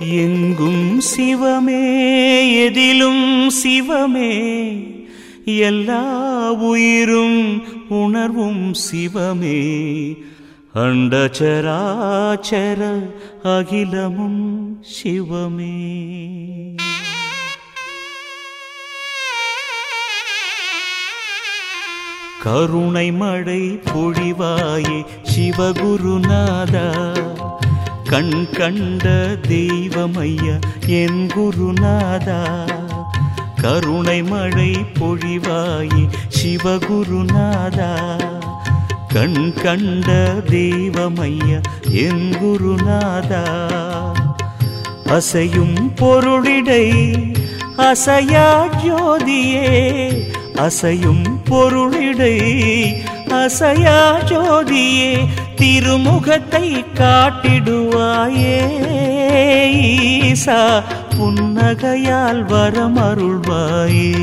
எங்கும் சிவமே எதிலும் சிவமே, எல்லா உயிரும் உணர்வும் சிவமே, அண்டசராசர அகிலமும் சிவமே. கருணை மழை பொழிவாயே சிவகுருநாதா, கண் கண்ட தெய்வமையா என் குருநாதா. கருணை மழை பொழிவாயே சிவகுருநாதா, கண் கண்ட தெய்வமையா என் குருநாதா. அசையும் பொருளிடை அசையா ஜோதியே, அசையும் பொருளிடை அசையா ஜோதியே, திருமுகத்தை காட்டிடுவாயே ஈசா, புன்னகையால் வரமருள்வாயே.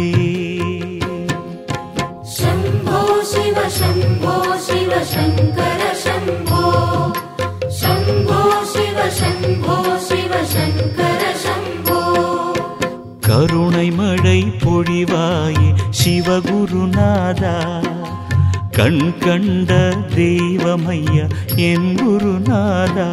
शम्भो शिव शम्भो शिव शङ्कर शम्भो, शम्भो शिव शम्भो शिव शङ्कर शम्भो. கருணை மழை பொழிவாயே சிவகுருநாதா, கண் கண்ட தெய்வமையா என் குருநாதா.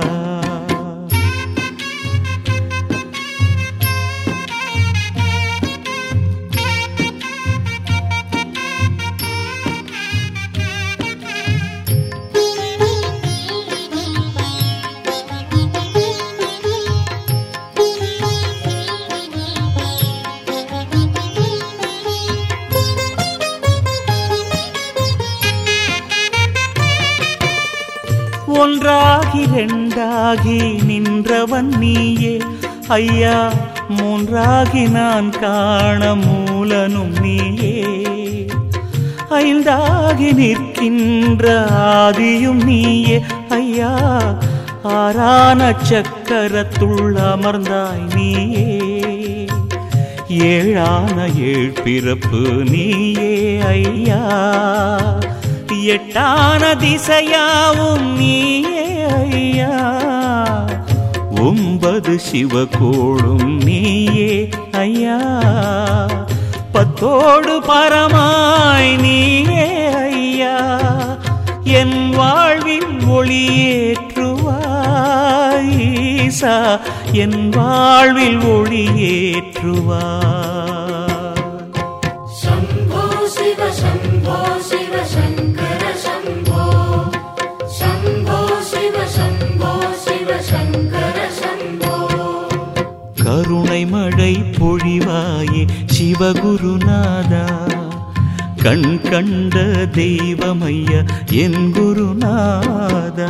ஒன்றாகி ரெண்டாகி நின்றவன் நீயே ஐயா, மூன்றாகி நான் காண மூலனும் நீயே. ஐந்தாகி நிற்கின்ற ஆதியும் நீயே ஐயா, ஆறான சக்கரத்துள் அமர்ந்தாய் நீயே. ஏழான ஏழ் பிறப்பு நீயே ஐயா, எட்டான திசையாவும் நீயே ஐயா. ஒன்பது சிவகோளும் நீயே ஐயா, பத்தோடு பரமாய் நீயே ஐயா. என் வாழ்வில் ஒளியேற்றுவாய் ஈசா, என் வாழ்வில் ஒளியேற்றுவாய். शम्भो शिव शम्भो शिव शङ्कर शम्भो, शम्भो शिव शम्भो शिव शङ्कर शम्भो. கருணை மழை பொழிவாயே சிவகுருநாதா, கண் கண்ட தெய்வமையா என் குருநாதா.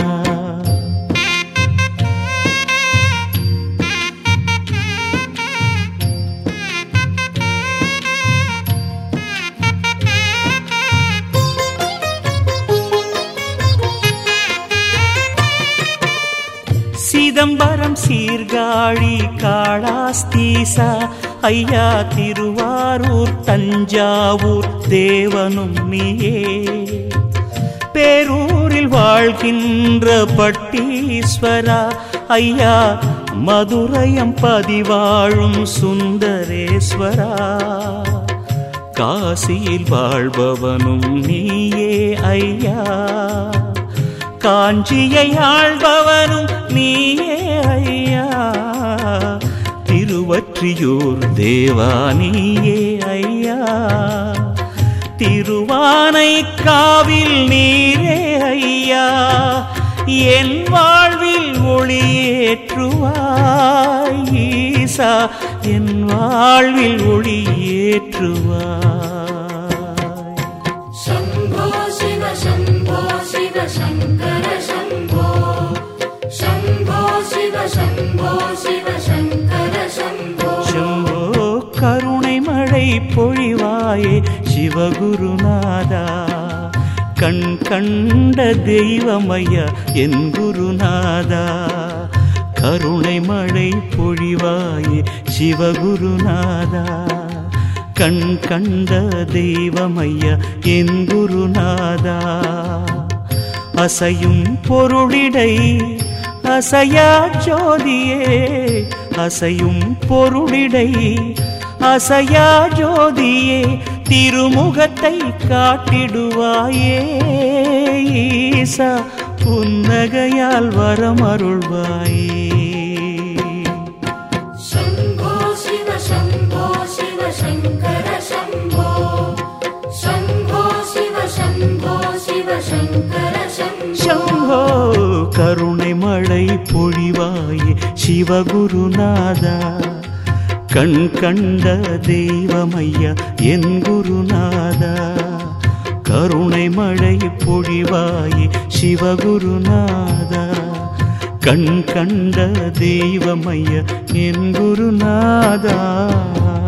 சிதம்பரம் சீர்காழி காளாஸ்தீசா ஐயா, திருவாரூர் தஞ்சாவூர் தேவனும் நீயே. பேரூரில் வாழ்கின்ற பட்டீஸ்வரா ஐயா, மதுரையம் பதிவாழும் சுந்தரேஸ்வரா. காசியில் வாழ்பவனும் நீயே ஐயா, காஞ்சியை ஆள்பவனும் நீயே ஐயா. திருவற்றியூர் தேவா நீயே ஐயா, திருவானைக்காவில் நீரே ஐயா. என் வாழ்வில் ஒளியேற்றுவாய் ஈசா, என் வாழ்வில் ஒளியேற்றுவாய். शम्भो शिव शम्भो शिव शङ्कर शम्भो, शम्भो शिव शम्भो शिव शङ्कर शम्भो. शम्भो கருணை மழை பொழிவாயே சிவகுருநாதா, கண் கண்ட தெய்வமையா என் குருநாதா. கருணை மழை பொழிவாயே சிவகுருநாதா, கண் கண்ட தெய்வமையா என் குருநாதா. அசையும் பொருளிடை அசையா ஜோதியே அசையும் பொருளிடை அசையா ஜோதியே திருமுகத்தை காட்டிடுவாயே ஈசா புன்னகையால் வரமருள்வாயே शम्भो शिव शङ्कर शम्भो शम्भो शिव शङ्कर शम्भो கருணை மழை பொழிவாயே சிவகுருநாதா கண் கண்ட தெய்வமையா என் குருநாதா கருணை மழை பொழிவாயே சிவகுருநாதா கண் கண்ட தெய்வமையா என் குருநாதா